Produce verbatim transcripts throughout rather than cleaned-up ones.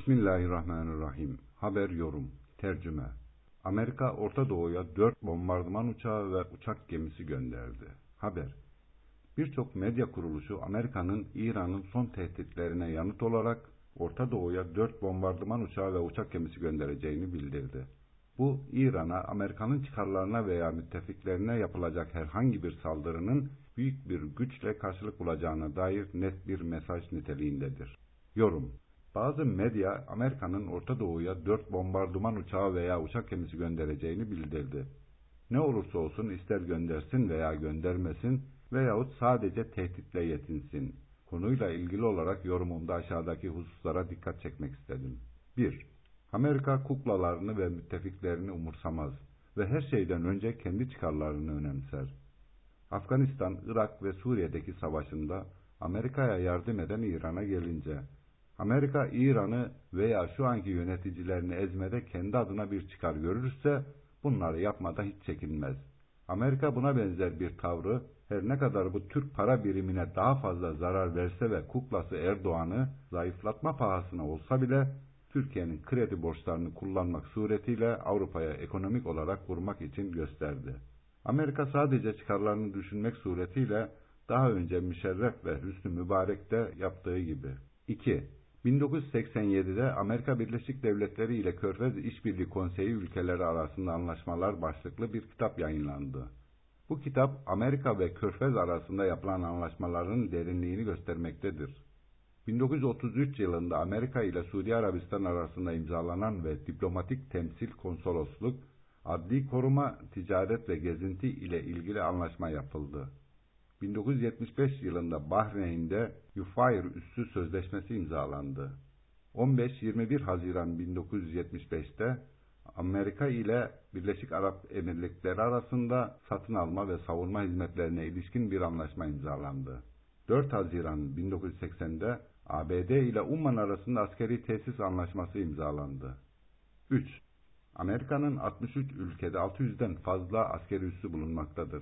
Bismillahirrahmanirrahim. Haber yorum. Tercüme. Amerika Orta Doğu'ya dört bombardıman uçağı ve uçak gemisi gönderdi. Haber. Birçok medya kuruluşu Amerika'nın İran'ın son tehditlerine yanıt olarak Orta Doğu'ya dört bombardıman uçağı ve uçak gemisi göndereceğini bildirdi. Bu, İran'a, Amerika'nın çıkarlarına veya müttefiklerine yapılacak herhangi bir saldırının büyük bir güçle karşılık bulacağına dair net bir mesaj niteliğindedir. Yorum. Bazı medya, Amerika'nın Orta Doğu'ya dört bombardıman uçağı veya uçak gemisi göndereceğini bildirdi. Ne olursa olsun ister göndersin veya göndermesin veyahut sadece tehditle yetinsin. Konuyla ilgili olarak yorumumda aşağıdaki hususlara dikkat çekmek istedim. bir. Amerika kuklalarını ve müttefiklerini umursamaz ve her şeyden önce kendi çıkarlarını önemser. Afganistan, Irak ve Suriye'deki savaşında Amerika'ya yardım eden İran'a gelince, Amerika İran'ı veya şu anki yöneticilerini ezmede kendi adına bir çıkar görürse bunları yapmada hiç çekinmez. Amerika buna benzer bir tavrı her ne kadar bu Türk para birimine daha fazla zarar verse ve kuklası Erdoğan'ı zayıflatma pahasına olsa bile Türkiye'nin kredi borçlarını kullanmak suretiyle Avrupa'ya ekonomik olarak vurmak için gösterdi. Amerika sadece çıkarlarını düşünmek suretiyle daha önce Müşerref ve Hüsnü Mübarek'te yaptığı gibi. iki. bin dokuz yüz seksen yedide Amerika Birleşik Devletleri ile Körfez İşbirliği Konseyi ülkeleri arasında anlaşmalar başlıklı bir kitap yayınlandı. Bu kitap Amerika ve Körfez arasında yapılan anlaşmaların derinliğini göstermektedir. bin dokuz yüz otuz üç yılında Amerika ile Suudi Arabistan arasında imzalanan ve diplomatik temsil, konsolosluk, adli koruma, ticaret ve gezinti ile ilgili anlaşma yapıldı. bin dokuz yüz yetmiş beş yılında Bahreyn'de Yufair Üssü Sözleşmesi imzalandı. on beş yirmi bir Haziran bin dokuz yüz yetmiş beşte Amerika ile Birleşik Arap Emirlikleri arasında satın alma ve savunma hizmetlerine ilişkin bir anlaşma imzalandı. dört Haziran bin dokuz yüz seksende A B D ile Umman arasında askeri tesis anlaşması imzalandı. üç. Amerika'nın altmış üç ülkede altı yüzden fazla askeri üssü bulunmaktadır.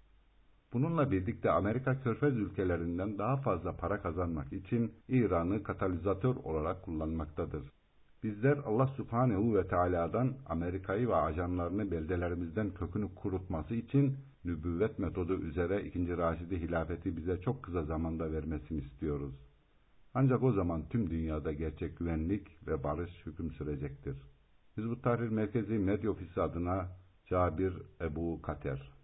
Bununla birlikte Amerika Körfez ülkelerinden daha fazla para kazanmak için İran'ı katalizatör olarak kullanmaktadır. Bizler Allah Subhanehu ve Teala'dan Amerika'yı ve ajanlarını beldelerimizden kökünü kurutması için nübüvvet metodu üzere ikinci Raşidi hilafeti bize çok kısa zamanda vermesini istiyoruz. Ancak o zaman tüm dünyada gerçek güvenlik ve barış hüküm sürecektir. Hizbut Tahrir Merkezi Medya Ofisi adına Cabir Ebu Kater.